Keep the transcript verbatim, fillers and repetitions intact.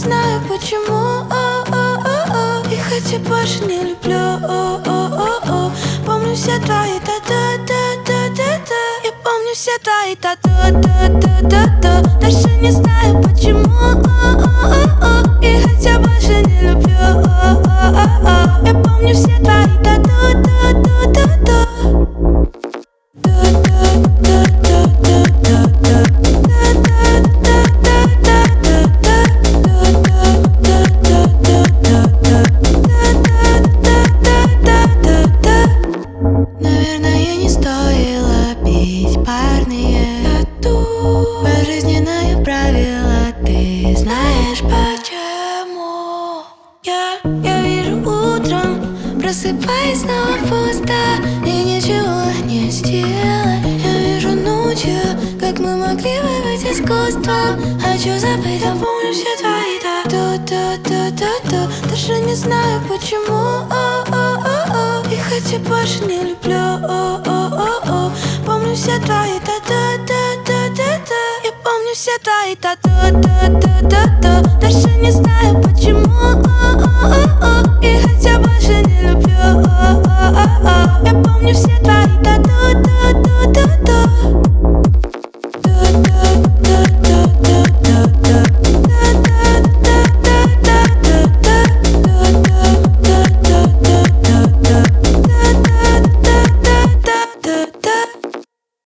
знаю почему. И хотя больше не люблю. Помню все твои та-та-та-та-та-та. Я помню все твои та-та-та-та-та-та. Даже не знаю почему. И хотя больше не люблю. Я помню все твои та-та-та-та-та-та. Наверное, не стоило пить парные тату. Пожизненное правило, ты знаешь почему. Я, я вижу утром, просыпаясь снова пусто, и ничего не сделать. Я вижу ночью, как мы могли выбыть искусство. Хочу забыть, я помню все твои та-та-та-та-та. Даже не знаю почему. И хотя больше не люблю. Помню все твои та-та-та-та-та-та. Я помню все твои та-та-та-та-та. Даже не знаю